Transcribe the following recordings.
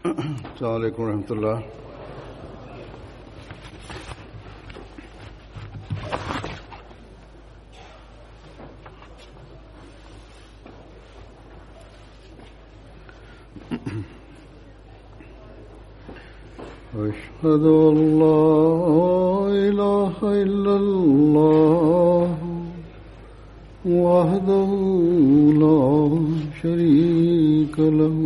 السلام علیکم ورحمۃ اللہ. أشهد أن لا إله إلا الله وحده لا شريك له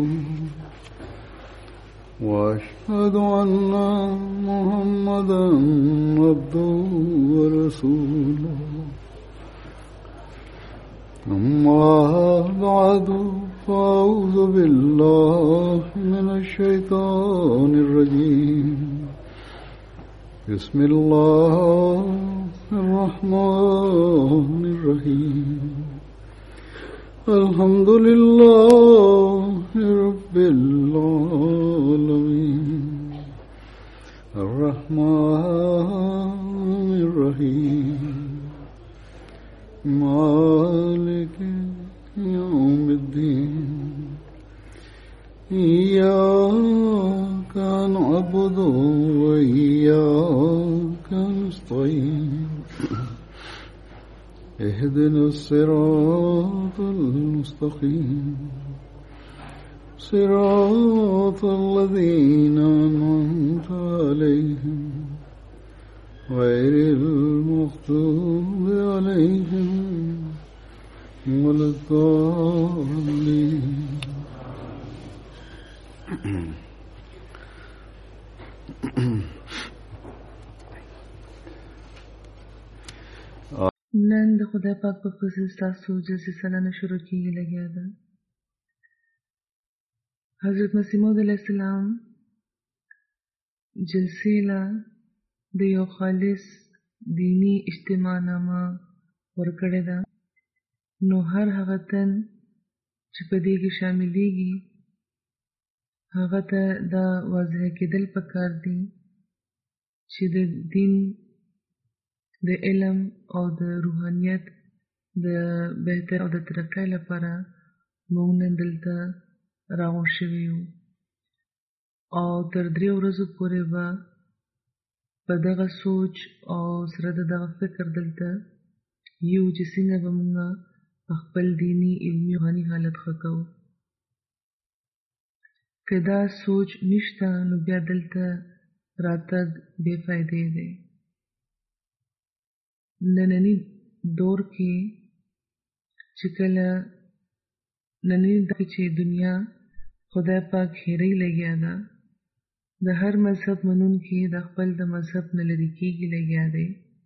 وأشهد أن محمدا عبده ورسوله. أما بعد فأعوذ بالله من الشيطان الرجيم. بسم الله الرحمن الرحيم. الحمد لله رب العالمين الرحمن الرحيم مالك يوم الدين. إياك نعبد وإياك نستعين. اهدنا الصراط المستقيم صراط الذين أنعمت عليهم غير المغضوب عليهم ولا الضالين. نن د خدای پاک په فضل ستاسو جلسه سالانه شروع کېږي لګیا ده. حضرت مسیح موعود علیه السلام جلسې له د یو خالص دینی اجتماع نامه ورکړې ده. نو هر هغه تن چې په دې کې شاملېږي هغه ته دا واضح کېدل پکار دي چې د دین د علم او د روحانیت د بهتر او د ترقۍ لپاره موږ نن دلته راغونډ شوي یو او تر 3 ورځو پورې به په دغه سوچ او سره د دغه فکر دلته یو چې څنګه به موږ خپل دینی علمي روحاني حالت ښه کوو. که دا سوچ نشته نو بیا دلته راتګ بې فایدې دی. نننی دور کې چې کله نننی دور چې دنیا خدای پاک هیرې لګیا ده، د هر مذهب منونکي د خپل د مذهب نه لرې کېږي لګیا دی.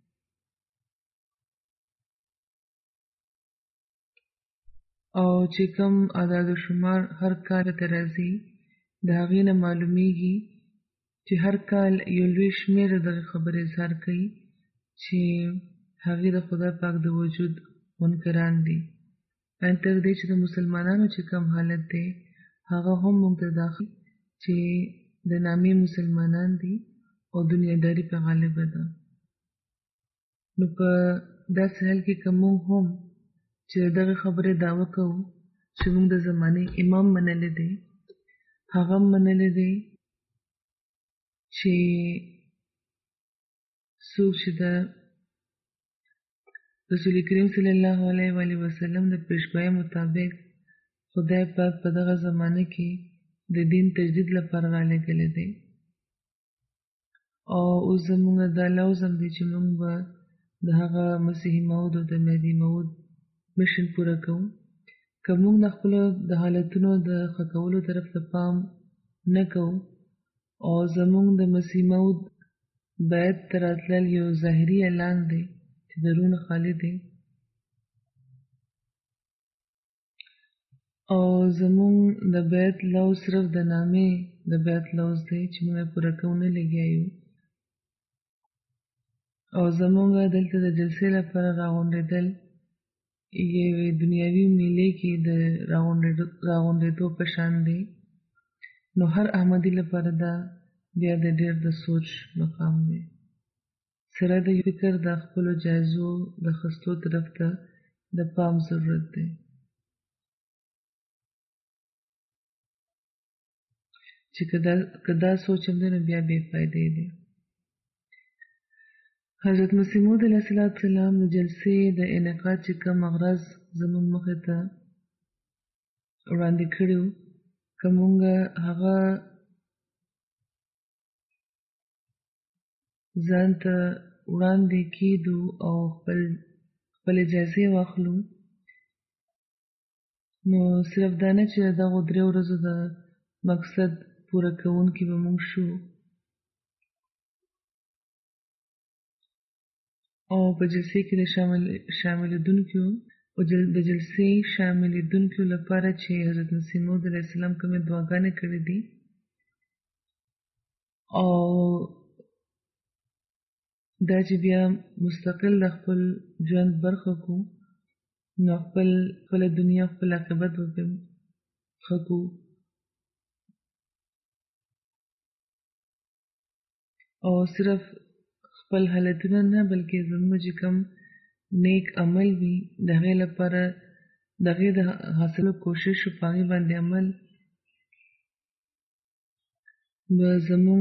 او چې کوم اعداد و شمار هر کال ته راځي د هغې نه معلومیږي چې هر کال یو لوی شمېر دغه خبرې اظهار کوي چې هغې د خدای پاک د وجود منکران دي. ان تر دې چې د مسلمانانو چې کوم حالت دی هغه هم موږ ته داخل چې د نامې مسلمانان دي او دنیاداري په غالبه ده. نو په داسې حال کې که موږ هم چې دغه خبرې دعوه کوو چې موږ د زمانې امام منلی دی، هغه منلی دی چې څوک چې د رسول کریم صلی الله علیه و آله وسلم د پیشګویۍ مطابق خدای پاک په دغه زمانه کې د دین تجدید لپاره رالېږلی دی. او اوس زموږ دا لوزم دی چې موږ به د هغه مسیحي موعود او د مهدي موعود مشن پوره کوو. که موږ د خپلو د حالتونو د ښه کولو طرف ته پام نه کوو او زموږ د مسیح موعود بیعت ته راتلل یو ظاهري اعلان دی چې د روح نه خالي دی، او زموږ د بیعت لوز صرف د نامې د بیعت لوز دی چې موږ یې پوره کوو نه لګیا یو، او زموږ دلته د جلسې لپاره راغونډېدل یوې دنیاوي میلې کې د راغونډېدو په شان دی. نو هر احمدي لپاره دا بیا د ډېر د سوچ مقام دی. سره د فکر د خپلو جایزو د اخیستو طرف ته د پام ضرورت دی. چې کدا سوچ هم دی نو بیا بې فایدې دی. حضرت مسیح موعود علیه السلام د جلسې د انعقاد چې کوم اغراض زموږ مخې ته وړاندې کړي وو، که مونږ هغه ځان ته وړاندې کېدو او خپل اجازې واخلو، نو صرف دا نه چې دغو 3 ورځو د مقصد پوره کوونکي به مونږ شو، او په جلسې کې د شاملېدونکو او د جلسې شاملېدونکو لپاره چې حضرت مسیح موعود علیه السلام کومې دعاګانې کړې دي، او دا چې بیا مستقل د خپل ژوند برخه کو، نو خپله دنیا خپل عاقبت به ښه کو، او صرف خپل حالتونه نه بلکې زموږ چې کوم نیک عمل وي د هغې لپاره د هغې د حاصلو کوشش په هغې باندې عمل به زموږ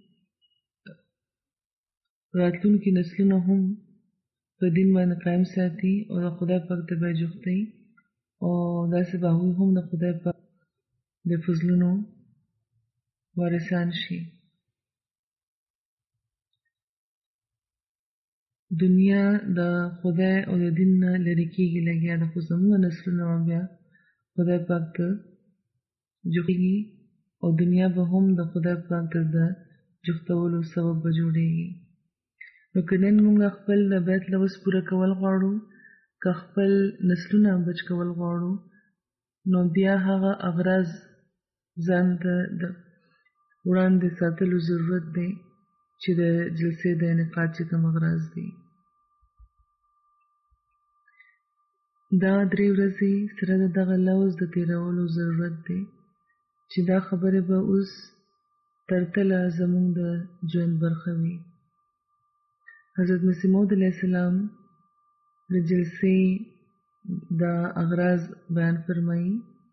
راتلونکي نسلونه هم په دین باندې قایم ساتي او د خدای پاک ته به جوختوي، او داسې به هغوی هم د خدای پاک د فضلونو وارثان شي. دنیا د خدای او د دین نه لرې کېږي لګیا ده، خو زموږ نسلونه بیا خدای پاک ته جوختېږي، او دنیا به هم د خدای پاک ته د جوختولو سبب به جوړېږي. نو که نن مونږ خپل د بیت لوز پوره کول غواړو، که خپل نسلونه بچ کول غواړو، نو بیا هغه اغراض ځان ته د وړاندې ساتلو ضرورت دی چې د جلسې د انعقاد چې کوم اغراض دي. دا 3 ورځې سره د دغه لوز د تېرولو ضرورت دی چې دا خبرې به اوس تر تله زموږ د ژوند برخه وي. حضرت مسیح موعود علیه السلام د جلسې دا اغراض بیان فرمایي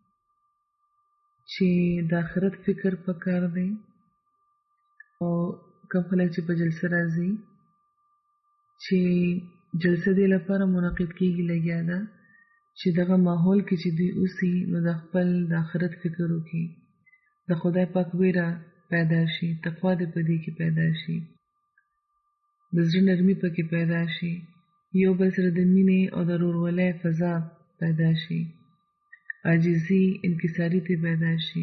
چې د آخرت فکر پکار دی، او کوم خلک چې په جلسه راځي چې جلسه دې لپاره منعقد کېږي لګیا ده چې دغه ماحول کې چې دوی اوسي نو د خپل د آخرت فکر وکړي، د خدای پاک ویره پیدا شي، تقوا دې په دې کې پیدا شي، د زړه نرمي پکې پیدا شي، یو بل سره د مینې او د ورورولۍ فضا پیدا شي، عاجزي انکساري ته پیدا شي،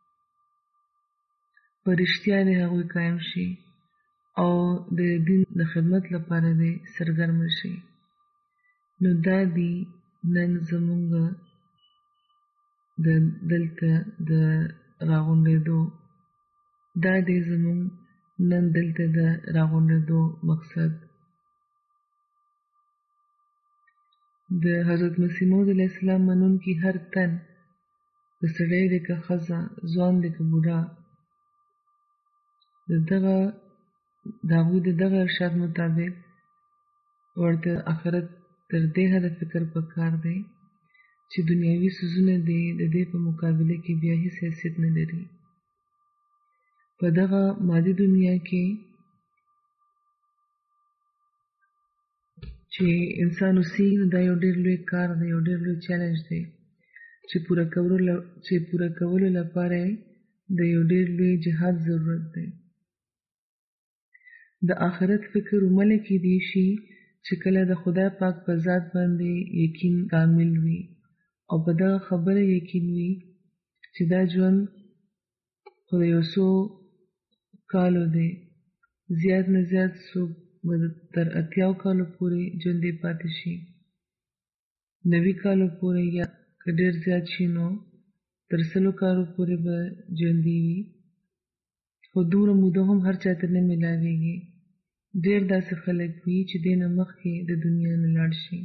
په رښتیا دې هغوی قایم شي او د دین د خدمت لپاره دې سرګرم شي. نو دا دی نن زمونږ د دلته د راغونډېدو، دا دی زمونږ نن دلته د راغونډېدو مقصد. د حضرت مسیح موعود علیه السلام منونکي هر تن، که سړی دی که ښځه، ځوان دی که بوډا، د هغوی د دغه ارشاد مطابق ورته آخرت تر دې حده فکر پکار دی چې دنیاوي څیزونه دي د دې په مقابله کې بیا هیڅ حیثیت نه لري. په دغه مادي دنیا کې چې انسان اوسي، دا یو ډېر لوی کار دی، یو ډېر لوی چیلنج دی چې پوره کولو لپاره د یو ډېر لوی جهاد ضرورت دی. د آخرت فکر ومله کېدی شي چې کله د خدای پاک په ذات باندې یقین کامل وي او په دغه خبره یقین وي چې دا ژوند خو د یو څو کالو دی، زیات نه زیات څوک به تر 80 کالو پورې ژوندی پاتې شي، 90 کالو پورې، یا که ډېر زیات شي نو تر 100 کالو پورې به ژوندي وي، خو دومره موده هم هر چاته نه میلاویږي. ډېر داسې خلک وي چې دې نه مخکې د دنیا نه لاړ شي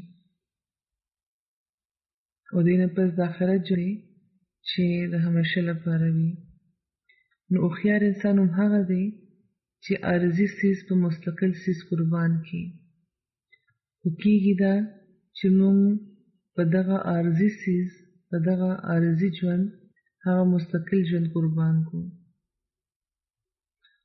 او دې نه پس د آخرت ژوند چې د همیشه لپاره وي. نو هوښیار انسان هم هغه دی چې عارضي څیز په مستقل څیز قربان کړي، خو کېږي دا چې موږ په دغه عارضي څیز، په دغه عارضي ژوند هغه مستقل ژوند قربان کړو.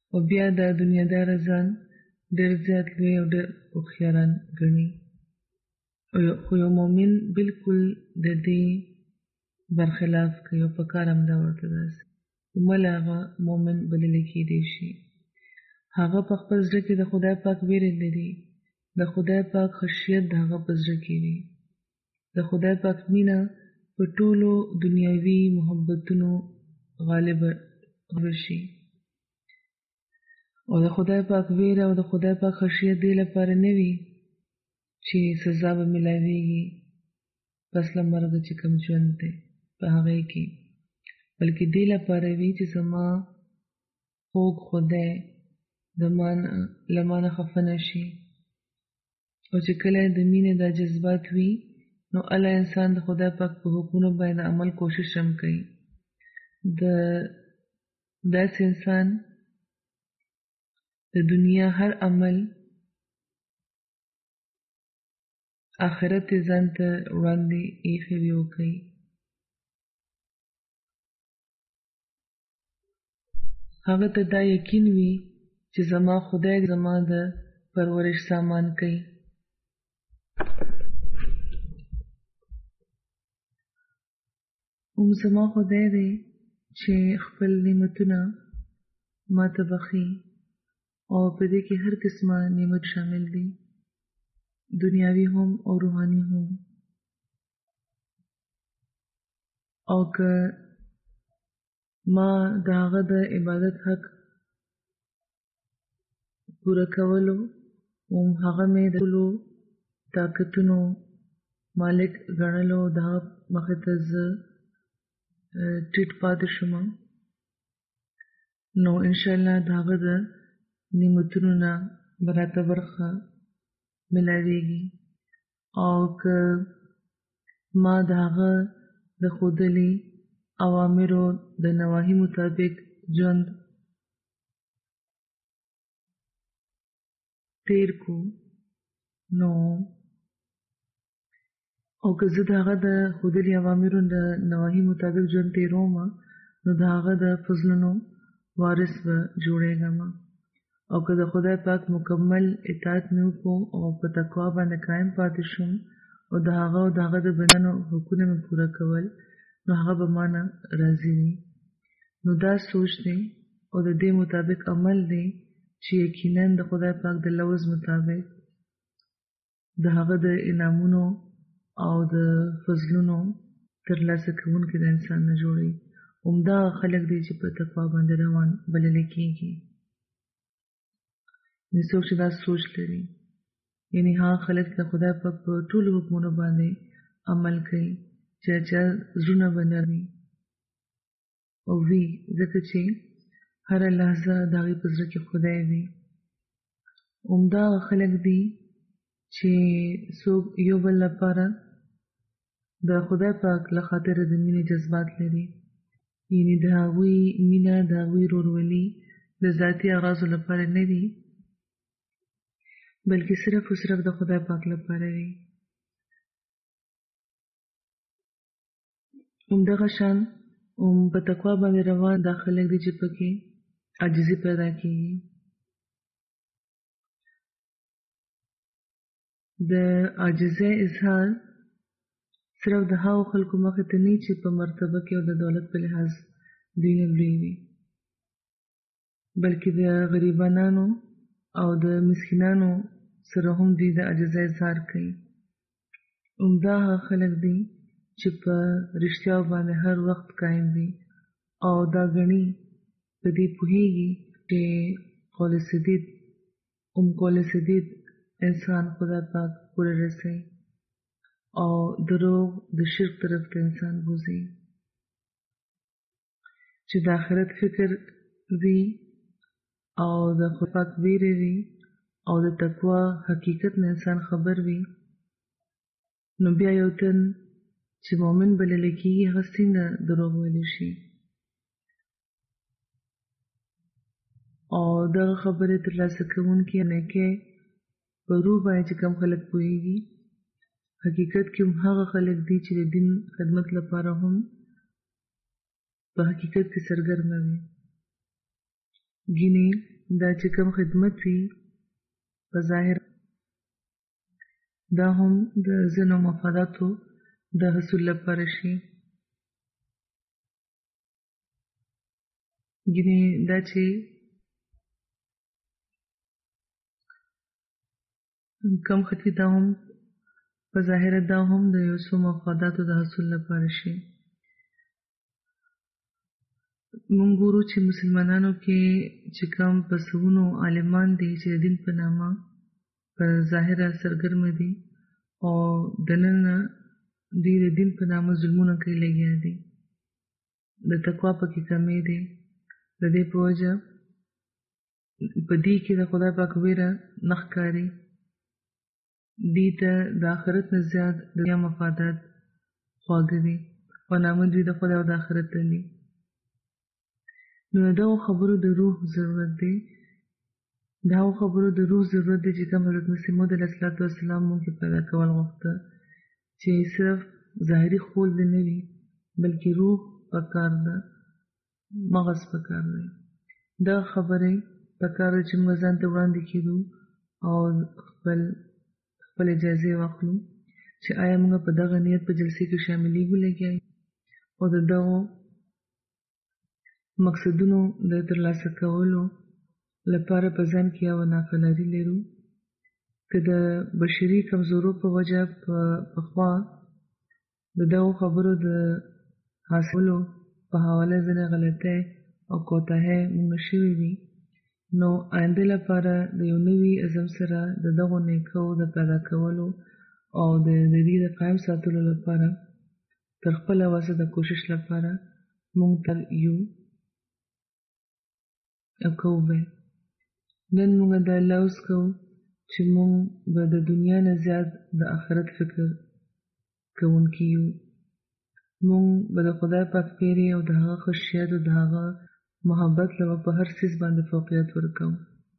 او بیا د دنیادار ځان ډېر زیات لوی او ډېر هوښیاران ګڼي. خو یو مؤمن بالکل د دې برخلاف کوي او په کار همدا ورته داسې ولې هغه مؤمن بللی کېدی شي. هغه په خپل زړه کې د خدای پاک ویرې لري، د خدای پاک خشیت د هغه په زړه کې وي، د خدای پاک مینه په ټولو دنیاوي محبتونو غالب شي. او د خدای پاک ویره او د خدای پاک خشیت دې لپاره نه وي چې سزا به ملاویږي پس له مرګه چې کوم ژوند دی په هغې کې، بلکې دې لپاره وي چې زما خوږ خدای له مانه خفه نه شي. او چې کله د مینې دا جذبات وي نو الله انسان د خدای پاک په حکمونو باندې عمل کوشش هم کوي. داسې انسان د دنیا هر عمل آخرت یې ځان ته وړاندې ایښی وي او کوي. هغه ته دا یقین وي چې زما خدای زما د پرورش سامان کوي. زما خدای دی چې خپل نعمتونه ما ته بخي او په دې کې هر قسمه نعمت شامل دي، دنیاوي هم او روحاني هم. او که ما د هغه د عبادت حق پوره کولو هغه مې د ټولو طاقتونو مالک ګڼلو د هغه مخې ته زه ټیټ پاتې شم، نو انشاءالله د هغه د نعمتونو نه به راته برخه ملاویږي. او که ما د هغه د ښودلي اوامرو د نواهي مطابق ژوند تیر کو نو او که زه د هغه د ښودلي اوامرو د نواهي مطابق ژوند تیروم نو د هغه د فضلونو وارث به جوړېږم. او که د خدای پاک مکمل اطاعت مې وکړو او په تقوا باندې قایم پاتې شوم او د هغه او د هغه د بندانو حقونه مې پوره کول نو هغه به ما نه راضي وي. نو دا سوچ دی او د دې مطابق عمل دی چې یقینا د خدای پاک د لوز مطابق د هغه د انعامونو او د فضلونو ترلاسه کوونکي د انسان نه جوړي. همدا خلک دی چې په تقوا باندې روان بللی کېږي. نو څوک چې دا سوچ لري یعنی هغه خلک د خدای پاک په ټولو حکمونو باندې عمل کوي چې چا زړونه به نرم وي او وي، ځکه چې هره لحظه د هغې په زړه کې خدای وي. همدا هغه خلک دي چې څوک یو بل لپاره د خدای پاک له خاطره د مینې جذبات لري، یعنی د هغوی مینه د هغوی ورورولي د ذاتي اغراضو لپاره نه دي بلکې صرف او صرف د خدای پاک لپاره وي. همدغه شان په تقوا باندې روان دا خلک دي چې پکې عاجزي پیدا کېږي. د عاجزۍ اظهار صرف د هغو خلکو مخې ته نه چې په مرتبه کې او د دولت په لحاظ دوی نه لوی وي، بلکې د غریبانو او د مسکینانو سره هم دوی د عاجزۍ اظهار کوي. همدا هغه خلک دي چې په رښتیا باندې هر وخت قایم وي او دا ګڼي په دې پوهیږي چې قول سدید انسان خدای پاک پورې رسوي او دروغ د شرک طرف ته انسان بوزي. چې د آخرت فکر وي او د خدای پاک ویره وي او د تقوا حقیقت نه انسان خبر وي نو بیا یو تن چې مؤمن بللی کېږي هغه څنګه دروغ ویلی شي. او دغه خبرې ترلاسه کوونکي نیکۍ په روح باندې چې کوم خلک پوهېږي حقیقت کې هم هغه خلک دي چې د دین خدمت لپاره هم په حقیقت کې سرګرمه وي. ګینې دا چې کوم خدمت وي په ظاهر دا هم د ځینو مفاداتو د حصول لپاره شي. ګینې دا چې کم خطي دا هم په ظاهر دا هم د یو څو مفاداتو د حصول لپاره شي. مونږ ګورو چې مسلمانانو کې چې کوم پسونو عالمان دي چې د دین په نامه په ظاهره سرګرمه دي او دننه دوی د دین په نامه ظلمونه کوي لګیا دي. د تقوا پکې کمی دی. د دې په وجه په دې کې د خدای پاک ویره نه ښکاري. دې ته د آخرت نه زیات د دنیا مفادات خواږه دي او نامه دوی د خدای او د آخرت تلي. نو د دغو خبرو د روح ضرورت دی. د هغو خبرو د روح ضرورت دی چې کوم حضرت مسیح موعود علیه السلام مونږ کې پیدا کول غوښته چې صرف ظاهري خول دې نه وي بلکې روح پکار ده، مغز پکار دی. دا خبرې پکار ده چې موږ ځان ته وړاندې کېدو او خپل اجازې واخلو چې آیا موږ په دغه نیت په جلسې کې شاملېږو لګیا او د دغو مقصدونو د ترلاسه کولو لپاره په ځان کې یوه ناقلاري لرو که د بشري کمزورو په وجه پخوا د دغو خبرو د حاصلولو په حواله ځینې غلطۍ او کوتاهۍ موږ شوي وي. نو آینده لپاره د یو نوي عزم سره د دغو نیکو د پیدا کولو او د دې د قایم ساتلو لپاره تر خپله وسه د کوشش لپاره موږ تر یو او کوو به. نن موږ دا لوز کوو چې موږ به د دنیا نه زیات د آخرت فکر کوونکي یو. موږ به د خدای پاک پیرې او د هغه خشیت او د هغه محبت له په هر څیز باندې فوقیت ورکوو.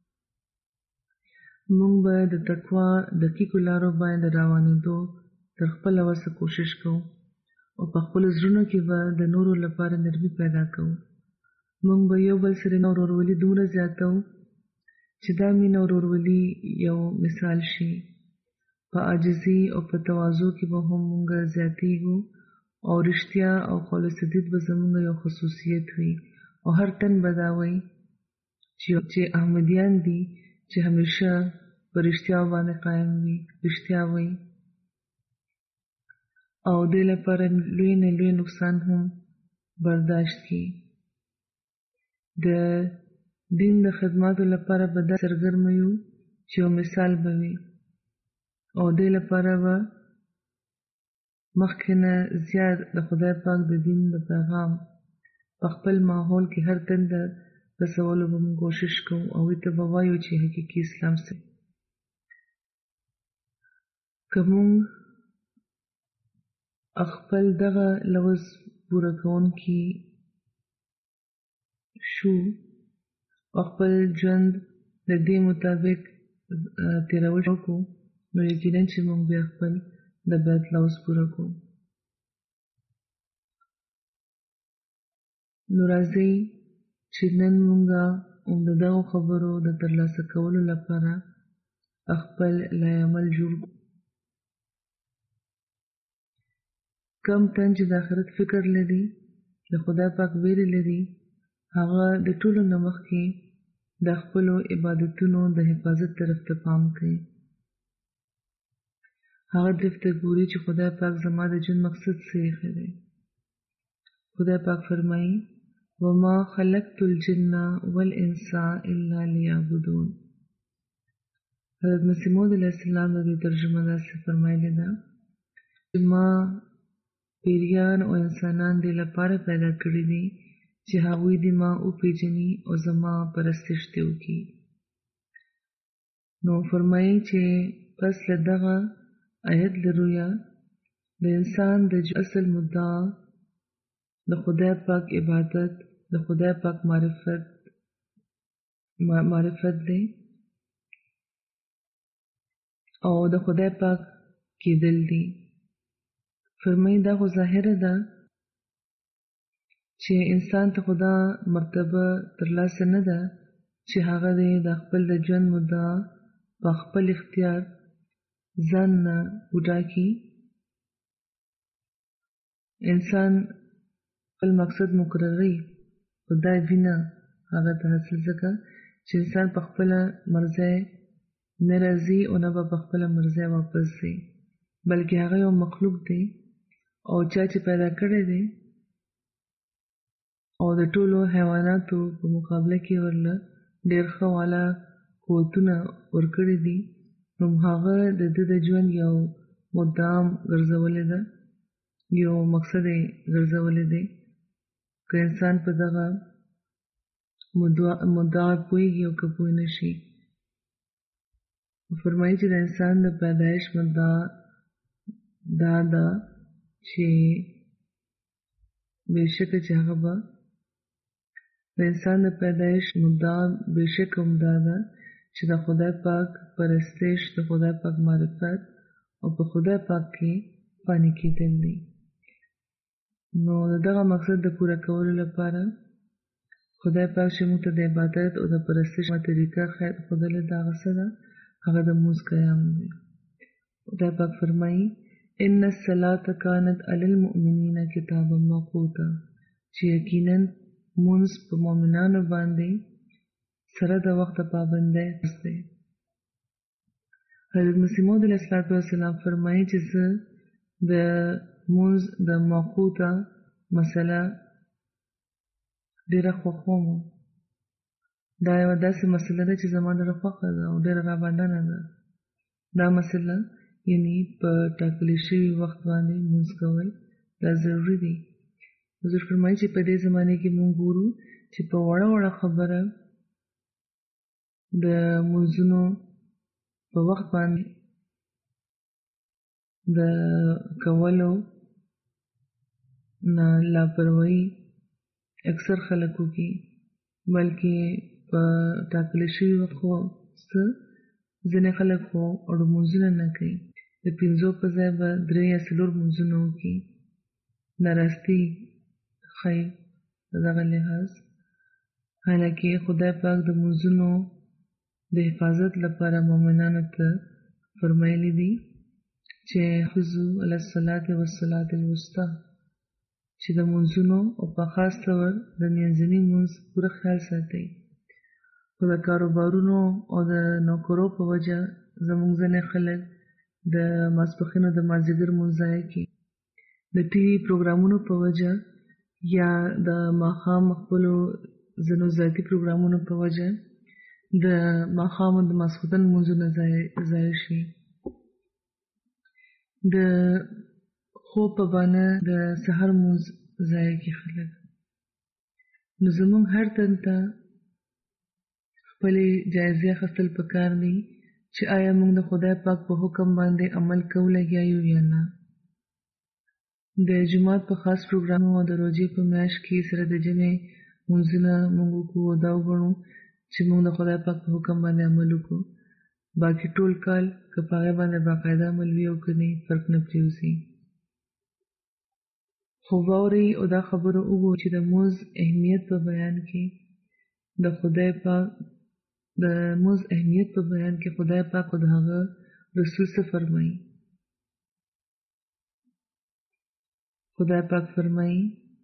موږ به د تقوا دقیقو لارو باندې روانېدو تر خپله وسه کوشش کوو او په خپلو زړونو کې به د نورو لپاره نرمي پیدا کوو. موږ به یو بل سره ورورولي دومره زیاتوو چې دا مینه ورورولي یو مثال شي. په عاجزي او په تواضع کې به هم موږ زیاتېږو او رښتیا او قول سدید به زموږ یو خصوصیت وي او هر تن به دا وایي چې احمدیان دي چې همیشه په رښتیا باندې قایم وي، رښتیا وایي او دې لپاره لوی نه لوی نقصان هم برداشت کړي. د دین د خدماتو لپاره به دا سرګرمه یو چې یو مثال به وي او دې لپاره به مخکې نه زیات د خدای پاک د دین د پیغام په خپل ماحول کې هر تن د رسولو به موږ کوشش کوو او ورته به وایو چې حقیقي اسلام څه. که موږ خپل دغه لوز پوره کوونکي شو او خپل ژوند د دې مطابق تېرول وکړو نو یقینا چې موږ بیا خپل د بیت لوز پوره کوو. نو راځئ چې نن موږ د دغو خبرو د ترلاسه کولو لپاره خپل لایعمل جوړ کړو. کم تن چې د آخرت فکر لري، د خدای پاک ویرې لري، هغه د ټولو نه مخکې د خپلو عبادتونو د حفاظت طرف ته پام کوي. هغه طرف ته ګوري چې خدای پاک زما د ژوند مقصد څه ایښی دی. خدای پاک فرمایي وما خلقت الجن والانس الا لیعبدون. حضرت مسیح موعود علیه السلام د دې ترجمه داسې فرمایلې ده چې ما پیریان او انسانان دې لپاره پیدا کړي دي چې هغوی دې ما وپېژني او زما پرستش دې وکړي. نو فرمایي چې پس له دغه آیت له رویه د انسان د اصل مدعا د خدای پاک عبادت، د خدای پاک معرفت دی او د خدای پاک کېدل دی. فرمایي دا خو ظاهره ده چې انسان ته خدا مرتبه ترلاسه نه ده چې هغه د خپل د ژوند مدعا په خپل اختیار ځان نه وټاکي. انسان خپل مقصد مقرروي، خدای وینه هغه ته حاصل ځکه چې انسان په خپله مرضی نه راځي او نه به په خپله مرضی واپس ځي، بلکې هغه یو مخلوق دی او چا چې پیدا کړی دی او د ټولو حیواناتو په مقابله کې ورله ډېر ښه والا قوتونه ورکړي دي، نو هغه د ده د ژوند یو مدام ګرځولې ده، یو مقصد یې ګرځولی دی. که انسان په دغه مدعا پوهېږي او که پوه نه شي. فرمایي چې د انسان د پیدایش مدعا دا ده چې بېشکه چې هغه به د انسان د پیدایش مدعا بېشکه هم دا ده چې د خدای پاک پرستش، د خدای پاک معرفت او په خدای پاک کې فاني کېدل دي. نو د دغه مقصد د پوره کولو لپاره خدای پاک چې موږ ته د عبادت او د پرستش طریقه ښودلې ده، هغه څه ده؟ هغه د لمونځ قیام دی. خدای پاک فرمایي ان الصلاة کانت علی المؤمنین کتابا موقوتا، چې یقینا لمونځ په مؤمنانو باندې سره د وخت پابندۍ دی. حضرت مسیح موعود علیه السلام فرمایي چې زه د لمونځ د موقوته مسله ډېره خوښوم. دا یوه داسې مسله ده چې زما ډېره خوښه ده او ډېره راباندنه ده. دا مسله یعنې په ټاکلي شوي وخت باندې لمونځ کول دا ضروري دی. حضور فرمایي چې په دې زمانې کې مونږ ګورو چې په وړه وړه خبره د لمونځونو په وخت باندې د کولو نه لاپروايي اکثر خلک وکړي، بلکې په ټاکلی شوي وخت خو ځینې خلک خو لمونځونه نه کوي، د 5 په ځای به 3 یا 4 لمونځونه وکړي. ناراستي ښایي په دغه لحاظ، حالانکې خدای پاک د لمونځونو د حفاظت لپاره مؤمنانو ته فرمایلی دي چې حافظوا علی الصلاة والصلاة الوسطی، چې د لمونځونو او په خاص ډول د منځني لمونځ پوره خیال ساتئ. خو د کاروبارونو او د نوکرو په وجه زموږ ځینې خلک د ماسپښین او د مازدیګر لمونځ ضایع کوي. د ټي وي پروګرامونو په وجه یا د ماښام خپلو ځینو ذاتي پروګرامونو په وجه د ماښام او د ماسخوتن لمونځونه ضایع شي. د خوب په بانه د سحر لمونځ ضایع کوي خلک. نو زموږ هر تن ته خپلې جایزې اخیستل پکار دي چې آیا موږ د خدای پاک په حکم باندې عمل کوو لګیا یو یا نه. د جومات په خاص پروګرام او د روژې په میاشت کې سره د جمعې لمونځونه موږ وکړو او دا وګڼو چې موږ د خدای پاک په حکم باندې عمل وکړو. باقي ټول کال که په هغې باندې باقاعده عمل وي او که نه فرق نه پرېوځي. خو واورئ او دا خبره وګورئ چې د لمونځ اهمیت په بیان کې د خدای پاک د لمونځ اهمیت په بیان کې خدای پاک او د هغه رسول څه فرمایي. خدای پاک فرمایي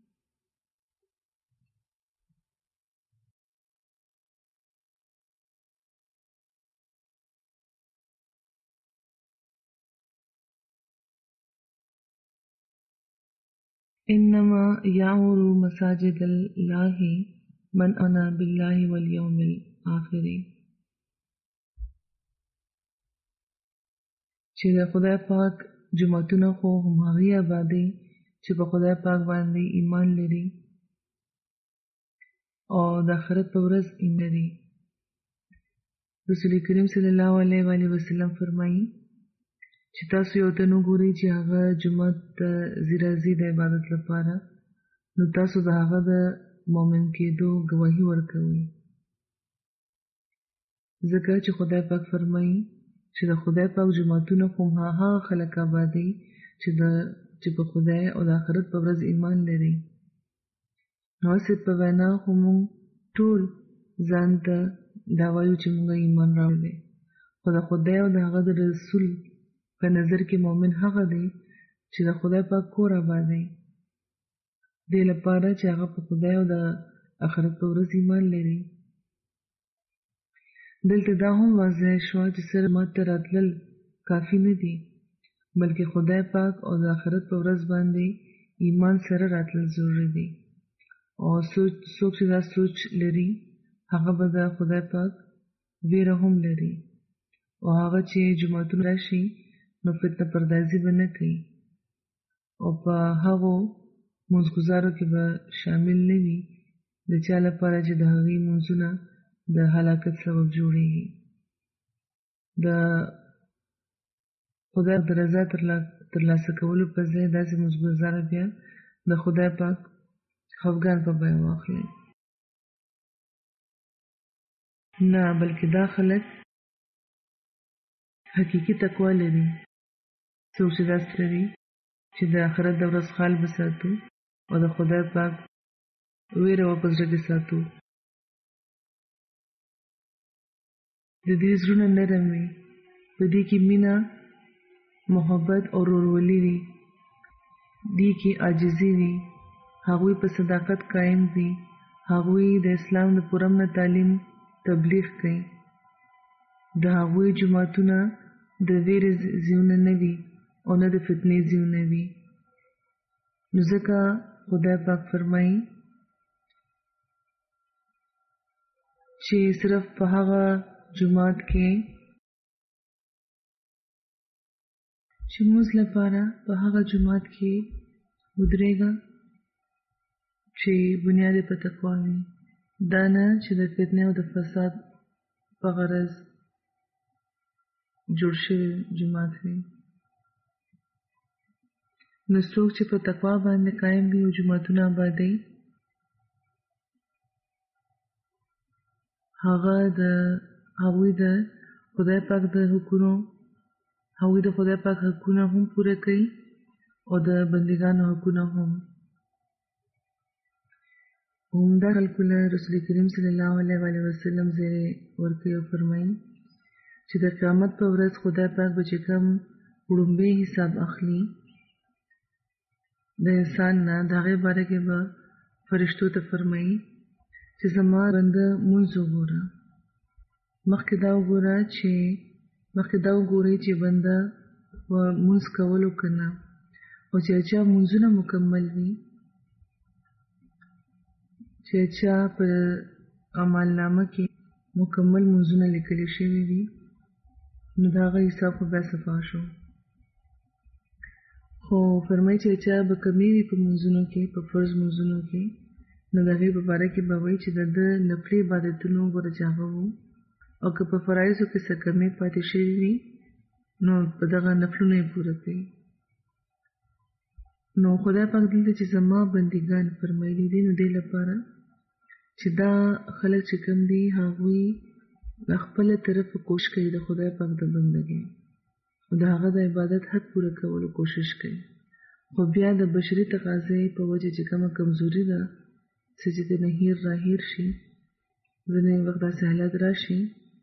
انما یعمر مساجد الله من آمن بالله والیوم الاخر، چې د خدای پاک جماعتونه خو هماغې آبادي چې په خدای پاک باندې ایمان لري او د آخرت په ورځ ایمان لري. رسول کریم صلی الله علیه وسلم فرمایي چې تاسو یو تن وګورئ چې هغه جومات ته ځي راځي د عبادت لپاره، نو تاسو د هغه د مؤمن کېدو ګواهي ورکوئ، ځکه چې خدای پاک فرمایي چې د خدای پاک جوماتونه خو هغه خلک آبادوي چې په خدای او د آخرت په ورځ ایمان لري. نو هسې په وینا خو موږ ټول ځان ته دا وایو چې موږ ایمان راوړی خو د خدای او د هغه د رسول په نظر کې مؤمن هغه دی چې د خدای پاک کور آبادوي دې لپاره چې هغه په خدای او د آخرت په ورځ ایمان لري. دلته دا هم واضح شوه چې صرف جومات ته راتلل کافي نه دي بلکې خدای پاک او د آخرت په ورځ باندې ایمان سره راتلل ضروري دي او څوک چې دا سوچ لري هغه به د خدای پاک ویره هم لري او هغه چې جوماتونه راشي نو فتنه پردازي به نه کوي او په هغو مونځګزارو کې به شامل نه وي د چا لپاره چې د هغې مونځونه د هلاکت سبب جوړیږي. د خدای د رضا ترلاسه کولو په ځای داسې مونځګزاره بیا د خدای پاک خفګان په بیه واخلي. نه بلکې دا خلک حقیقي تقوا لري څوک چې داسې لري چې د آخرت د ورځ خیال به ساتو او د خدای پاک ویره به په زړه کې ساتو. د دې زړونه نرم وي په دې کې مینه محبت او ورورولي وي دې کې عاجزي وي هغوی په صداقت قائم وي هغوی د اسلام د پوره امن تعلیم تبلیغ کوي د هغوی جماعتونه د ویرې ځایونه نه وي او نه د فتنې ځایونه وي. نو ځکه خدای پاک فرمایي چې صرف په هغه جماعت کې چې مونځ لپاره په هغه جماعت کې ودرېږه چې بنیاد په تقوا وي دا نه چې د فتنې او د فساد په غرض جوړ شوی جماعت وي. نو څوک چې په تقوا باندې قائم وي او جماعتونه آبادوي هغوی د خدای پاک د حقونو هغوی د خدای پاک حقونه هم پوره کوي او د بندګانو حقونه هم. همدا خلکو له رسول کریم صلی الله علیه وسلم زیری ورکوي او فرمایي چې د قیامت په ورځ خدای پاک به چې کوم وړومبی حساب اخلي د انسان نه د هغې باره کې به فرشتو ته فرمایي چې زما بنده مونځ وګوره مخکې دا وګورئ چې بنده په مونځ کولو که نه او چې چا مونځونه مکمل وي چې چا په عملنامه کې مکمل مونځونه لیکلی شوي وي نو د هغه حساب خو بیا صفا شو. خو فرمایي چې چا به کمې وي په مونځونو کې په فرض مونځونو کې نو د هغې په باره کې به وایي چې د ده نفلي عبادتونو ګوره چې هغه وو او که په فرایضو کې څه کمې پاتې شوي وي نو په دغه نفلونه یې پوره کوي. نو خدای پاک دلته چې زما بندګان فرمایلي دي نو دې لپاره چې دا خلک چې کوم دي هغوی له خپله طرفه کوشش کوي د خدای پاک د بندګۍ او د هغه د عبادت حق پوره کولو کوشش کوي خو بیا د بشري تقاضۍ په وجه چې کومه کمزوري ده څه چې ترې هیر راهیر شي ځینې وخت داسې حالت راشي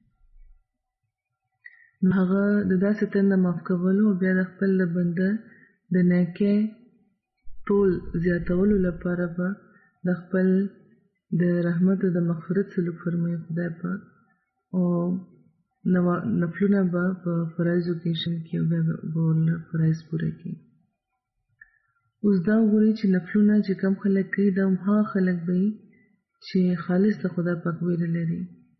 نو هغه د داسې تنده معاف کولو او بیا د خپل بنده د نیکۍ ټول زیاتولو لپاره به د خپل د رحمت او د مغفرت سلوک فرمایي خدای پاک او نفلونه به په فرایضو کې شامل کړي او بیا به ورله فرایض پوره کړي. اوس دا وګورئ چې نفلونه چې کم خلک کوي دا هم هغه خلک به وي چې خالص د خدای پاک ویره لري.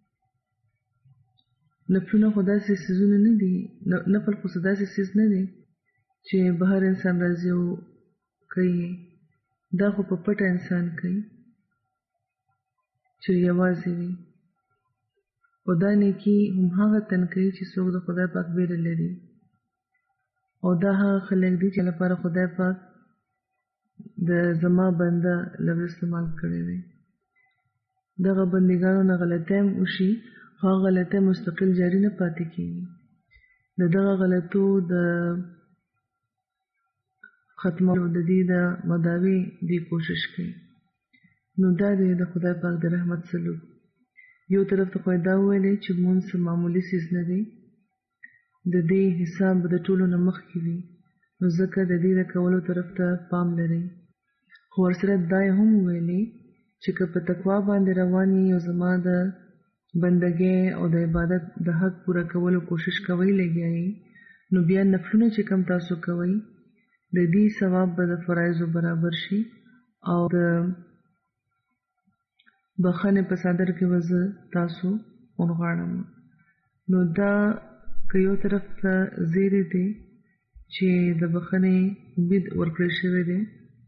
نفلونه خو داسې څیزونه نه دي نفل خو داسې څیز نه دی چې بهر انسان راځي او کوي دا خو په پټه انسان کوي چې یوازې وي او دا نیکي هم هغه تن کوي چې څوک د خدای پاک ویره لري او دا هغه خلک دي چې لپاره خدای پاک د زما بنده لفظ استعمال کړی دی. دغه بندګانو نه غلطۍ هم وشي خو هغه غلطۍ مستقل جاري نه پاتې کېږي د دغه غلطو د ختمولو د دې د مداوي دی کوشش کوي. نو دا دی د خدای پاک د رحمت سلوک یو طرف ته خو دا وویلې چې مونځ معمولي څیز نه دی، د دې حساب د ټولو نه مخکې وي، نو ځکه د دې د کولو طرف ته پام لرئ. خو ورسره دا یې هم وویلې چې که په تقوا باندې روان یې او زما د بندګۍ او د عبادت د حق پوره کولو کوشش کوئ لګیا یې، نو بیا نفلونه چې کم تاسو کوئ د دې ثواب به د فرایضو برابر شي او د بخښنې په صدر کې به زه تاسو ورغواړم. نو دا که یو طرف ته زیری دی چې د بخښنې امید ورکړی شوی دی،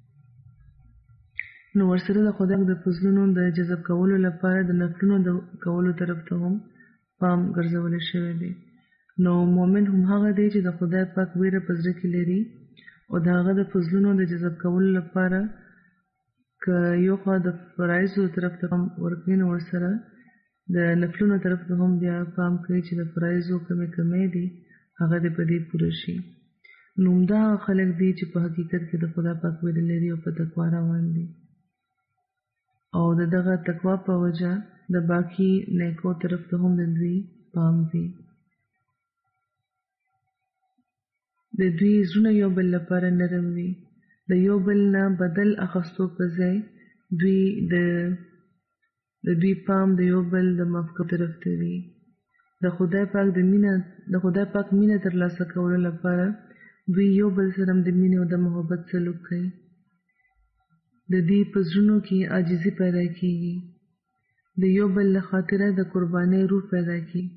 نو ورسره د خدای د فضلونو د جذب کولو لپاره د نفلونو د کولو طرف ته هم پام ګرځولی شوی دی. نو مؤمن هم هغه دی چې د خدای پاک ویره په زړه کې لري او د هغه د فضلونو د جذب کولو لپاره که یو خوا د فرایضو طرف ته پام ورکړي، نو ورسره د نفلونو طرف ته هم بیا پام کوي چې د فرایضو کمی دي هغه دې په دې پوره شي. نو همدا هغه خلک دي چې په حقیقت کې د خدای پاک ویره لري او په تقوا روان دي او د دغه تقوا په وجه د باقي نیکو طرف ته هم د دوی پام وي. د دوی زړونه یو بل لپاره نرم وي، د یو بل نه بدل اخستو په ځای د دوی پام د یو بل د معاف طرف ته وي. د خدای پاک مینه ترلاسه کولو لپاره دوی یو بل سره د مینې او د محبت سلوک کوي. د دې په زړونو کې عاجزي پیدا کیږي، د یو بل له خاطره د قربانۍ روح پیدا کیږي.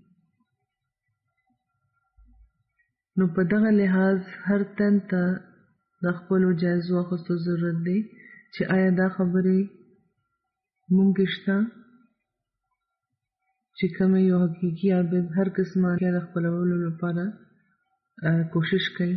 نو په دغه لحاظ هر تن ته د خپلو جایزو اخیستو ضرورت دی چې آیا دا خبرې مونږ کې شته چې کومه یو حقیقي عابد هر قسمه د خپلولو لپاره کوشش کوي،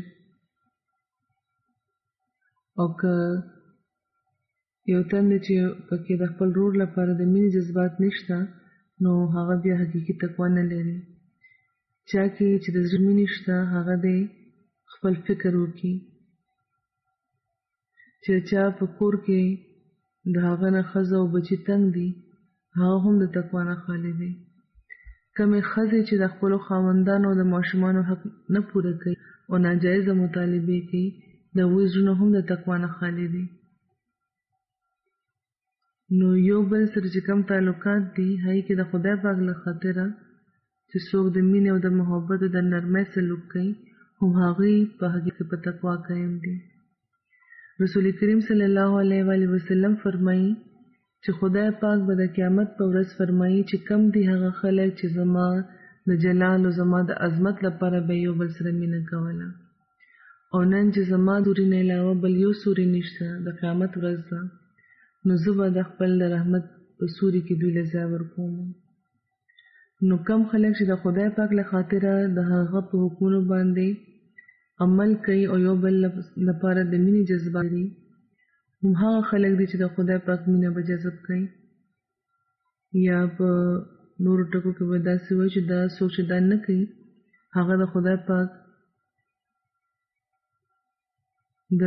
او که یو تن دی چې پکې د خپل ورور لپاره د مینې جذبات نشته، نو هغه بیا حقیقي تقوا نه لري. چا کې چې د زړه مینې شته هغه دی خپل فکر وکړي چې چا په کور کې د هغه نه ښځه او بچي تنګ دي، هغه هم د تقوا نه خالي دی. کمې ښځې چې د خپلو خاوندانو او د ماشومانو حق نه پوره کوي او ناجایزه مطالبې کوي، د هغوی زړونه هم د تقوا نه خالي دي. نو یو بل سره چې کم تعلقات دي هغې کې د خدای پاک له خاطره چې څوک د مینې او د محبت او د نرمۍ سلوک کوي، هم هغوی په حقیقت په تقوا قایم دي. رسول کریم صلی الله علیه وسلم فرمایي چې خدای پاک به د قیامت په ورځ فرمایي چې کم دي هغه خلک چې زما د جلال او زما د عظمت لپاره به یو بل سره مینه کوله، او نن چې زما دوري نه علاوه بل یو سوري نشته، د قیامت ورځ ده، نو زه به د خپل د رحمت په سوري کې دوی له ځای ورکوم. نو کم خلک چې د خدای پاک له خاطره د هغه په حکمونو باندې عمل کوي او یو بل لپاره د مینې جذبه لري، هم هغه خلک دي چې د خدای پاک مینه به جذب کوي. یا په نورو ټکو کې به داسې وایي چې دا څوک چې دا نه کوي هغه د خدای پاک د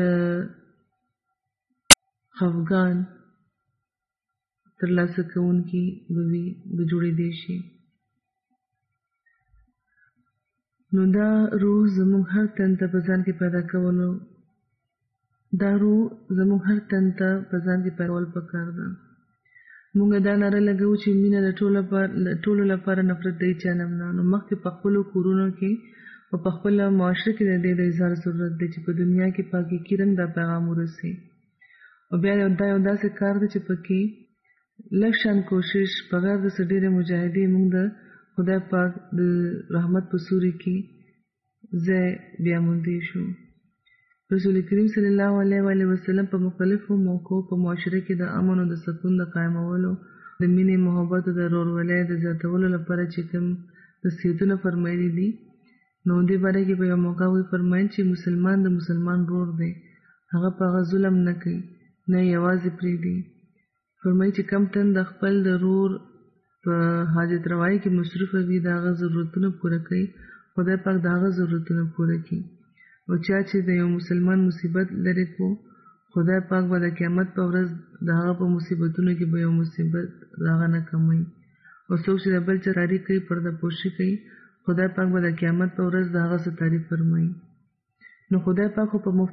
خفګان ترلاسه کوونکي به جوړېدی شي. نو دا روح زموږ هر تن ته په ځان کې پیدا کولو پکار ده. موږ دا ناره لګوو چې مینه د ټولو لپاره نفرت د هیچا نه نه. نو مخکې په خپلو کورونو کې او په خپله معاشره کې د دې د اظهار ضرورت دی چې په دنیا کې په حقیقي رنګ دا پیغام ورسي. او بیا دا یو داسې کار دی چې پکې لږ شان کوشش بغیر د څه ډېرې مجاهدې موږ د خدای پاک د رحمت په سوري کې ځای بیا موندی شو. رسول کریم صلی الله علیه وسلم په مختلفو موقعو په معاشره کې د امن او د سکون د قایمولو، د مینې، محبت او د ورورولۍ د زیاتولو لپاره چې کوم نصیحتونه فرمایلي دي، نو دې باره کې په یو موقع وی فرمایل چې مسلمان د مسلمان ورور دی، هغه په هغه ظلم نه کوي نه یوازې پرېږدي. فرمایي چې کم تن د خپل د ورور په حاجت روایي کې مصروفه وي، د هغه ضرورتونه پوره کوي، خدای پاک د هغه ضرورتونه پوره کوي. او چا چې د یو مسلمان مصیبت لري کو، خدای پاک به د قیامت په ورځ د هغه په مصیبتونو کې به یو مصیبت د هغه نه کموي. او څوک چې د بل چا تعریف کوي پرده پوشي کوي خدای پاک به د قیامت په ورځ د هغه څه تعریف فرمایي. نو خدای پاک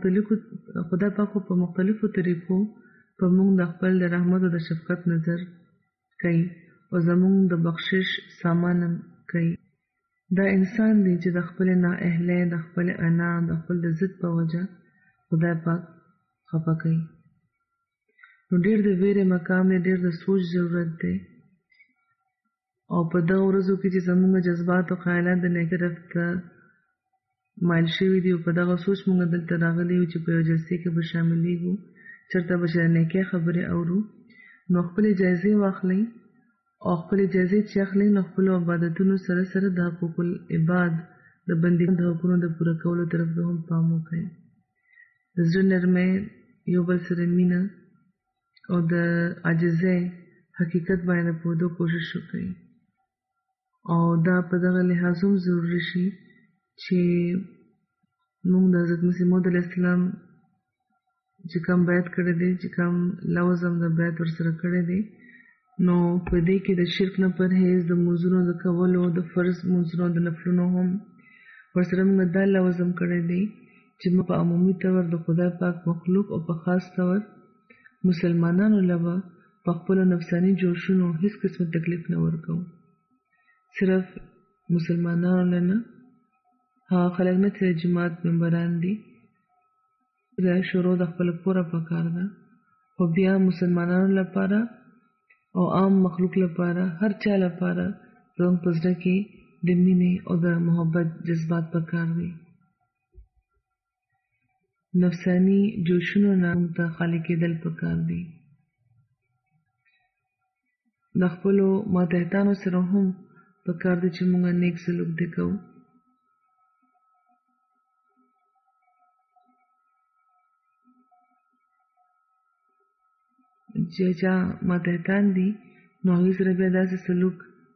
په مختلفو طریقو په موږ د خپل د رحمت او د شفقت نظر کوي او زموږ د بخشش سامان کوي. دا انسان دی چې د خپل نااهلۍ، د خپل انا، د خپل د ضد په وجه خدای پاک خفه کوي. نو ډېر د ویرې مقام دی، ډېر د سوچ ضرورت دی. او په دغه ورځو کې چې زموږ جذبات او خیالات د نیکۍ طرف ته مایل شوي دي او په دغه سوچ موږ دلته راغلي یو چې په یو جلسې کې به شاملېږو، چېرته به چې د نیکۍ خبرې اورو، نو خپلې جایزې واخلئ او خپلې جایزې چې اخلئ نو خپلو عبادتونو سره سره د حقوق العباد د بندګانو د حقونو د پوره کولو طرف ته هم پام وکړئ. د زړه نرمۍ، یو بل سره مینه او د عاجزۍ حقیقت باندې پوهېدو کوشش وکړئ. او دا په دغه لحاظ هم ضروري شي چې موږ د حضرت مسیح موعود علیه السلام چې کوم بیعت کړی دی، چې کوم لفظ هم د بیعت ورسره کړی دی، نو په دې کې د شرک نه پرهیز، د مونځونو د کولو، د فرض مونځونو د نفلونو هم ورسره موږ دا لفظ هم کړی دی چې موږ په عمومي طور د خدای پاک مخلوق او په خاص طور مسلمانانو له به په خپلو نفساني جوشونو هیڅ قسم تکلیف نه ورکوو. صرف مسلمانانو له نه، هغه خلک نه چې د جماعت ممبران دي، دا شروع د خپل کوره پکار ده، خو بیا مسلمانانو لپاره او عام مخلوق لپاره، هر چا لپاره زموږ په زړه کې د مینې او د محبت جذبات پکار دي. نفساني جوشونو نه موږ ته خالي کېدل پکار دي. د خپلو ماتحتانو سره هم پکار دی چې موږ نیک سلوک دې کوو. چې چا ماتحتان دي نو هغوی سره بیا داسې سلوک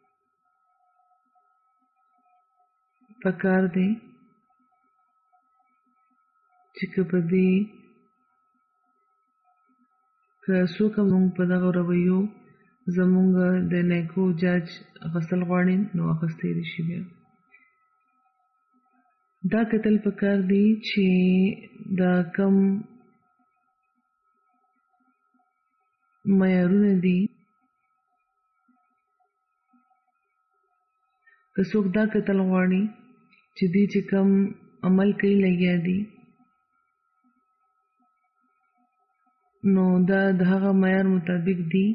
پکار دی چې که په دې که څوک هم موږ په دغه رویو زموږ د نیکو جاج اخیستل غواړي نو اخیستی دې شي. بیا دا کتل پکار دی چې دا کم معیارونه دي، که څوک دا کتل غواړي چې دوی چې کم عمل کوي لګیا دي نو دا د هغه معیار مطابق دي،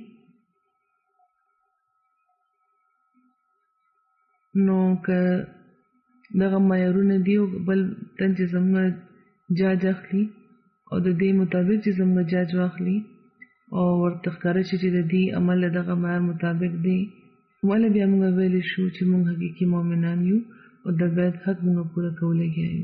نو که دغه معیارونه دي او بل تن چې زموږ جاج اخلي او د دې مطابق چې زموږ جاج واخلي او ورته ښکاره شي چې د دې عمل دغه معیار مطابق دی، ولې بیا موږ ویلی شو چې موږ حقیقي مؤمنان یو او د بیعت حق موږ پوره کول لګیا یو.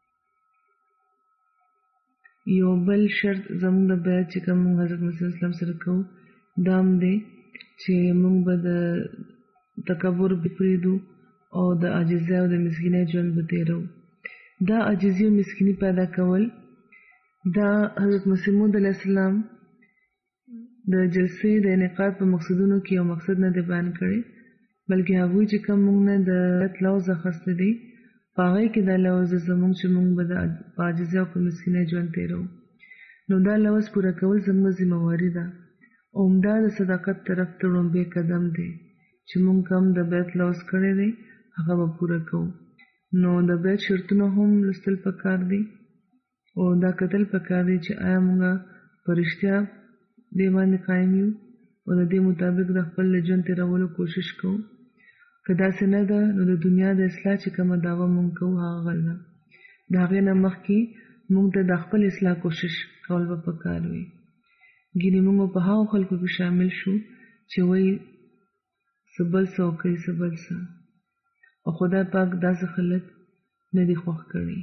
یو بل شرط زموږ د بیعت چې کوم موږ حضرت مسیح اسلام سره کوو دا هم دی چې موږ به د تکبر پرېږدو او د عاجزۍ او د مسکینۍ ژوند به تېرو. دا عاجزي او مسکیني پیدا کول دا حضرت مسیح موعود علیه السلام د جلسې د انعقاد په مقصدونو کې یو مقصد نه دی بیان کړی، بلکې هغوی چې کوم موږ نه د لفظ اخیستی دی په هغې کې دا لفظ زموږ چې موږ به د عاجزۍ او په مسکینۍ ژوند تېرو. نو دا لفظ پوره کول زموږ ذمهواري ده او همدا د صداقت طرف ته لومړی قدم دی چې موږ کوم د بیعت لفظ کړی دی هغه به پوره کوو. نو د بیعت شرطونه هم لوستل پکار دي او دا کتل پکار دي چې آیا موږ په رښتیا دې باندې قایم یو او د دې مطابق د خپل ژوند تېرولو کوشش کوو. که داسې نه ده نو د دنیا د اصلاح چې کومه دعوه موږ کوو هغه غل ده. د هغې نه مخکې موږ ته د خپل اصلاح کوشش کول به پکار وي. ګینې موږ په هغو خلکو کې شامل شو چې وایي څه بل څه وکړئ څه بل څه، او خدای پاک داسې خلک نه دي خوښ کړي.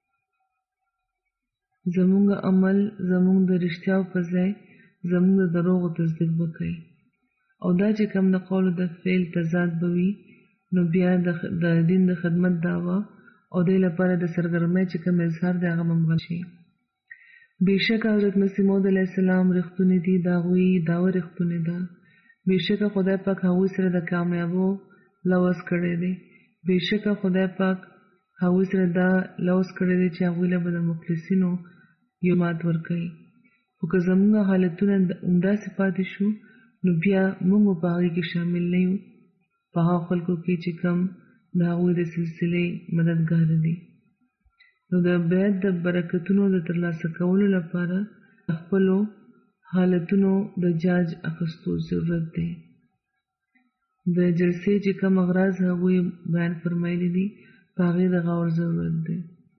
زموږ عمل زموږ د رښتیاو په ځای زموږ د دروغو تصدیق به کوي او دا چې کوم د قول د فعل تضاد به وي نو بیا د دین د خدمت دعوه او دې لپاره د سرګرمۍ چې کوم اظهار دی هغه ممغل شي. بېشکه حضرت مسیح موعود علیه السلام رښتونی دي، د هغوی دعوه رښتونې ده، بېشکه خدای پاک هغوی سره د کامیابو لوز کړی دی. بېشکه خدای پاک هغوی سره دا لوز کړی دی چې هغوی له به د مخلصینو یو مات ورکوي. خو که زموږ حالتونه همداسې پاتې شو نو بیا موږ په هغې کې شامل نه یو، په هغو خلکو کې چې کم د هغوی د سلسلې مددګار دي. نو د بیعت د برکتونو د ترلاسه کولو لپاره خپلو حالتونو د جاج اخیستو ضرورت دی. د جلسې چې کوم اغراض هغوی بیان فرمایلی دي په هغې د غور ضرورت دی.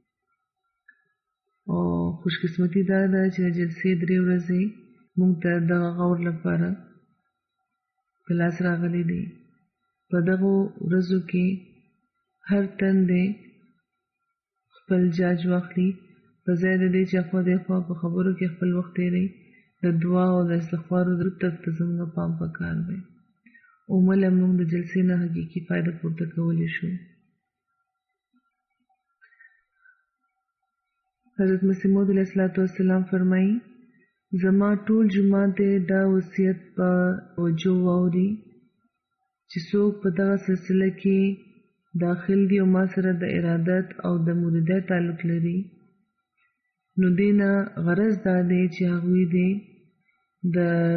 او خوشقسمتي دا ده چې د جلسې 3 ورځې موږ ته دغه غور لپاره په لاس راغلی دی. په دغو ورځو کې هر تن دی خپل جاج واخلي، په ځای د دې چې خوا دېخوا په خبرو کې خپل وخت تېروي، د دعا او د استغفارو درود ته زموږ پام پکار دی. عموماً موږ د جلسې نه حقیقي فایده پورته کولی شو. حضرت مسیح موعود علیه السلام فرمایي زما ټول جماعت دا وصیت په توجه واوري چې څوک په دغه سلسله کې داخل دي او ما سره د ارادت او د مریدۍ تعلق لري، نو دې نه غرض دا دی چې هغوی دې د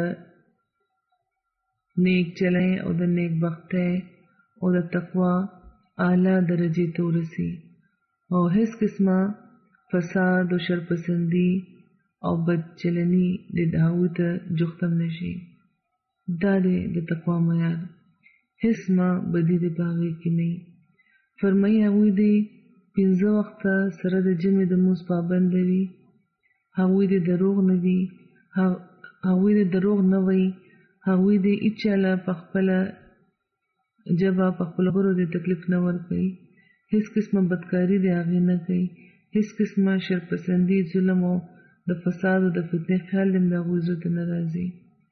نیک چلۍ او د نیک بختۍ او د تقوا اعلی درجې ته ورسي او هیڅ قسمه فساد او شرپسندي او بدچلني د هغوی ته جوختم نشي. دا دی د تقوا معیار. هیڅ ما بدي د په هغې کې نه. فرمایي هغوی دې 15 وخته سره د جمعې د لمونځ پابند وي. هغوی دې دروغ نه وي، هغوی دې دروغ نه وایي، هغوی دې هېچا له په خپله ژبه په خپلو خبرو دې تکلیف نه ورکوي، هېڅ قسمه بدکاري دې هغې نه کوي، هېڅ قسمه شرپسندي، ظلم او د فساد او د فتنې خیال دې د هغوی زړه ته نه راځي.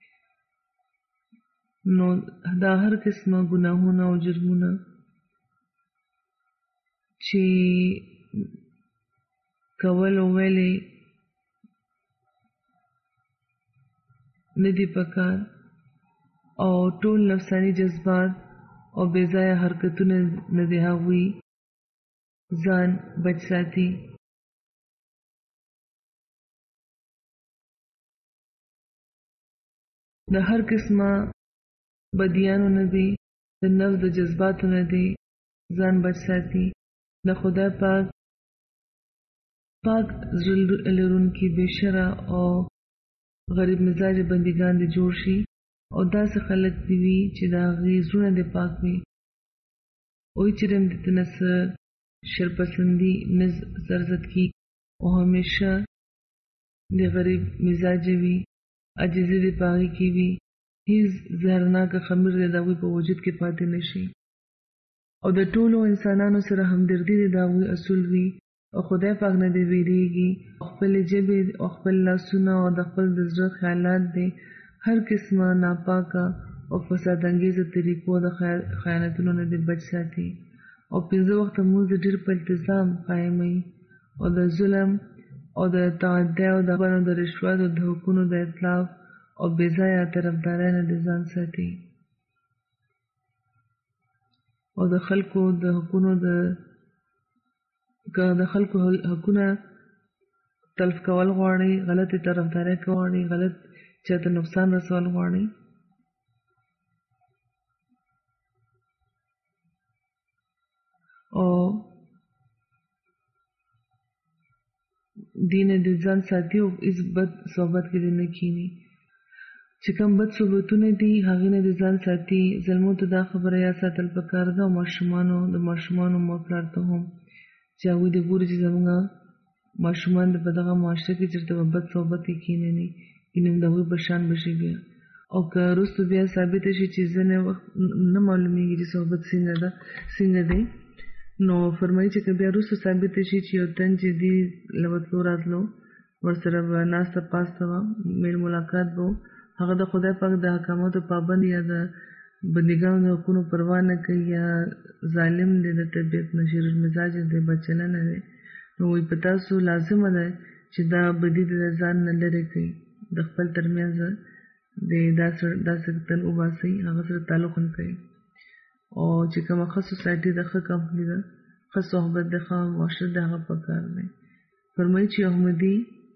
نو دا هر قسمه ګناهونه او جرمونه چې کول او ویلې نه دي پکار او ټول نفساني جذبات او بې ځایه حرکتونه نه دي هغوی ځان بچ ساتي. د هر قسمه بدیانو نه دي، د نفس د جذباتو نه دي ځان بچ ساتي. د خدای پاک زړه لرونکي بې شره او غریب مزاج بندګان دې جوړ شي او داسې خلک دې وي چې د هغې زړونه دې پاک وي او هېڅ چېرې دې ته نه څه شرپسندي نه سرزد کي او همیشه د غریب مزاجه وي، عاجزي دې په هغې کې وي، هېڅ زهرناکه خمیر دې د هغوی په وجود کې پاتې نه شي او د ټولو انسانانو سره همدردي دې د هغوی اصول وي او خدای پاک نه دې ویریږي او خپلې ژبې او خپل لاسونه او د خپل د زړه خیالات دې هر قسمه ناپاکه او فساد انګیزه طریقو د خیانتونو نه دې بچ ساتي او 15 وخته لمونځ د ډېر په التزام قایموي او د ظلم او د تعدي او د بنو د رشوت او د حقونو د اطلاف او بې ځایه طرفدارۍ نه دې ځان ساتي او د خلکو د حقونو د خلکو حقونه تلف کول غواړي، غلطې طرفدارۍ غواړي، غلط چاته نقصان رسول غواړي او دین دې ځان ساتي او هېڅ بد صحبت کې دې نه کښېني. چې کوم بد صحبتونه دي هغې نه دې ځان ساتي. زلمو ته دا خبره یاد ساتل پکار ده او د ماشومانو مور پلار ته هم چې هغوی دې ګوري چې زموږ ماشومان د په دغه معاشره کې چېرته به بد صحبت کې کښېنوي نو د هغوی په شان به شي بیا او که وروسته بیا ثابته شي چې ځینې وخت نه معلومیږي چې صحبت څنګه دی، نو فرمایي چې که بیا وروسته ثابته شي چې یو تن چې دې له وتلو راتلو ورسره به ناسته پاسته وه، میل ملاقات به هغه د خدای پاک د احکاماتو پابند یا د بندګانو د حقونو پروا نه کوي یا ظالم دی، د طبیعت نه شریر مزاج دی، بدچلنه دی، نو وایي په تاسو لازمه ده چې دا بدي د ځان نه لرې کړئ، د خپل ترمنځ د داسې تن وباسئ هغه سره تعلق نه کوي او چې کومه ښه سوسایټي ده ښه کمپني ده ښه صحبت ده ښه معاشره ده هغه پکار دی فرمایي چې احمدي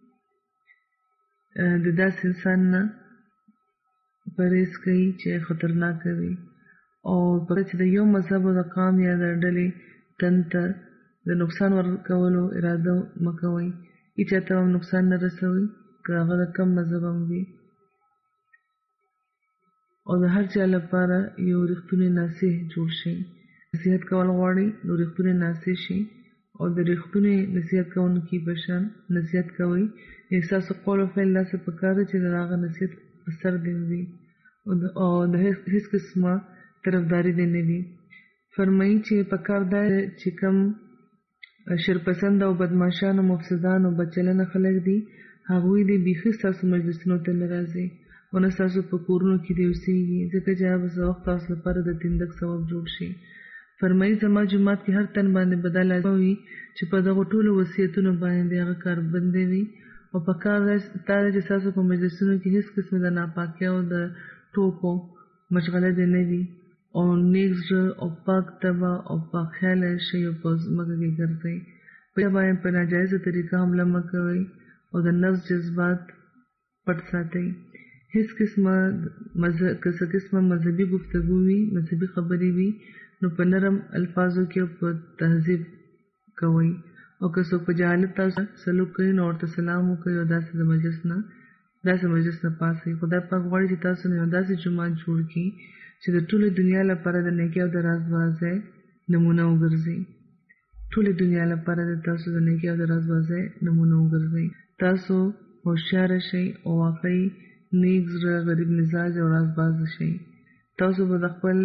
د داسې انسان نه پرهیز کوي چې خطرناک وي او پکې چې د یو مذهب او د قام یا د ډلې تن ته د نقصان ورکولو اراده مه کوئ هېچا ته هم نقصان نه رسوئ که هغه د کم مذهب هم وي او د هر چا لپاره یو رښتونی ناصح جوړ شي نصیحت کول غواړئ نو رښتونی ناصح شي او د رښتونی نصیحت کوونکي په شان نصیحت کوئ ستاسو قول او فعل داسې پکار دی چې د هغه نصیحت په سر دې وي او د هېڅ قسمه طرفداري دې نه وي فرمایي چې پکار دا چې کوم شرپسند او بدماشان او مفسدان او بدچلنه خلک دي هغوی دې بیخي ستاسو مجلسونو ته نه راځي او نه ستاسو په کورونو کې دې اوسېږي ځکه چې هغه به څه وخت تاسو لپاره د تندک سبب جوړ شي فرمایي زما جومات کې هر تن باندې به دا لازمه وي چې په دغو ټولو وصیتونو باندې د هغه کار بندې وي او پکار دا ده چې ستاسو په مجلسونو کې هېڅ قسمه د ناپاکۍ او د ټوکو مشغله دې نه وي او نیک زړه او پاک طبع او پاک خیاله شئ او په ځمکه کې ګرځئ په چا باندې په ناجایزه طریقه حمله مه کوئ او د نفس جذبات پټ ساتئ هېڅ قسمه که څه قسمه مذهبي گفتگو وي مذهبي خبرې وي نو په نرم الفاظو کې په تهذیب کوئ او که څوک په جهالت تاسو سلوک کوي نو ورته سلام وکړئ او داسې مجلس نه پاسئ خدای پاک غواړي چې تاسو نه داسې جومات جوړ کړي چې د ټولې دنیا لپاره د نیکۍ او د رازبازۍ نمونه وګرځي ټولې دنیا لپاره د تاسو د نیکۍ او د رازبازۍ نمونه وګرځي تاسو هوښیاره شئ او واقعي نیک زړه غریب مزاج او رازباز شئ تاسو به د خپل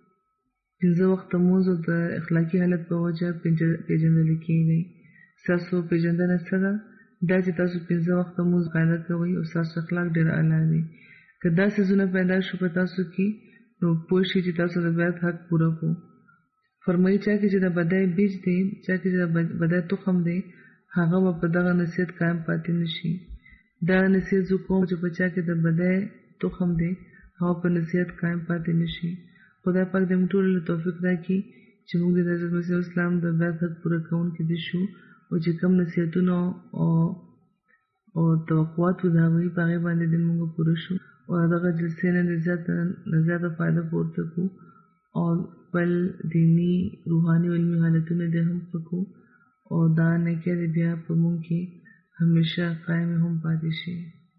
5 وخته لمونځ او د اخلاقي حالت په وجه پیژندل کېږئ ستاسو پیژندنه څه ده دا چې تاسو 5 وخته لمونځ قاعده کوئ او ستاسو اخلاق ډېر اعلی دي که دا څیزونه پیدا شو په تاسو کې نو پوه شئ چې تاسو د بیعت حق پوره کړو فرمایي چا کې چې د بدۍ بیج دی چا کې چې د بدۍ تخم دی هغه به په دغه نصیحت قایم پاتې نه شي دا نصیحت زه کوم چې په چا کې د بدۍ تخم دی هغه په نصیحت قایم پاتې نه شي خدای پاک دې موږ ټولو له توفیق راکړي چې موږ د حضرت مسیح اسلام د بیعت حق پوره کوونکي دي شو او چې کوم نصیحتونه او توقعات وو د هغوی په هغې باندې دې موږ پوره شو او دغه جلسې نه زیاته فایده پورته کړو او خپل دیني روحاني او علمي حالتونه دې هم ښه کړو او دا نیکۍ دې بیا په موږ کې همیشه قایم هم پاتې شي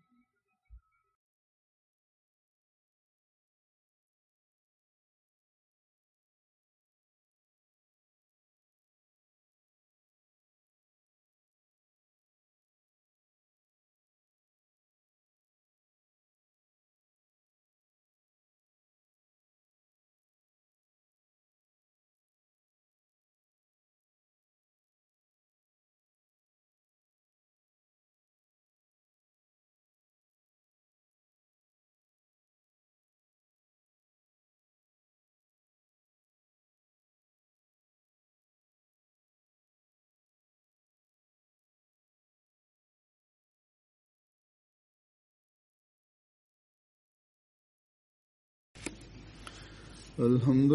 الحمد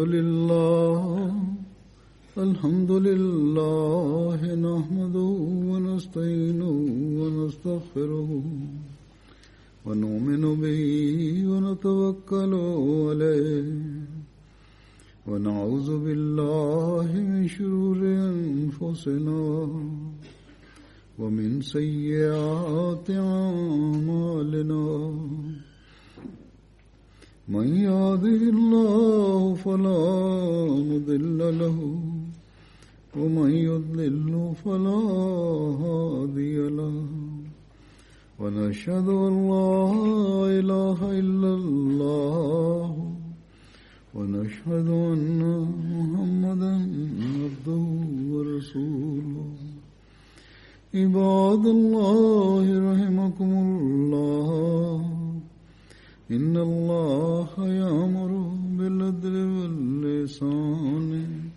لله نحمده ونستعينه ونستغفره ونؤمن به ونتوكل عليه ونعوذ بالله من شرور أنفسنا ومن سيئات أعمالنا من يهده الله فلا مضل له ومن يضلل فلا هادي له ونشهد أن لا إله إلا الله ونشهد أن محمدا عبده ورسوله عباد الله رحمكم الله إن الله يأمر بالعدل والإحسان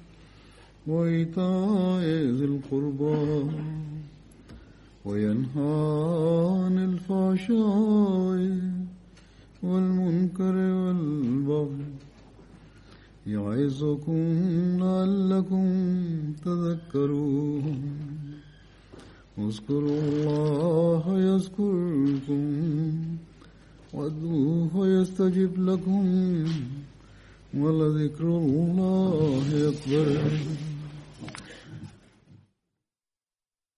وإيتاء ذي القربى وينهى عن الفحشاء والمنكر والبغي يعظكم لعلكم تذكرون اذكروا الله يذكركم وادعوه يستجب لكم ولذكر الله أكبر